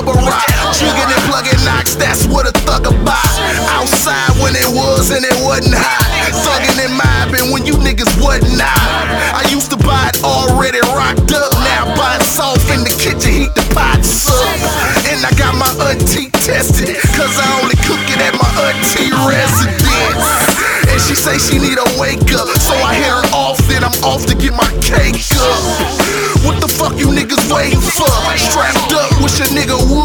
rock. Jigging and plugging knocks, that's what a thug about. Outside when it was and it wasn't hot. Thugging and mobbing when you niggas wasn't out. I used to buy it already rocked up. Now I buy it soft in the kitchen, heat the pots up. And I got my auntie tested, cause I only cook it at my auntie residence. And she say she need a wake up, so I hit her off, then I'm off to get my cake up. What the fuck you niggas waiting for? Strapped up, wish a nigga would.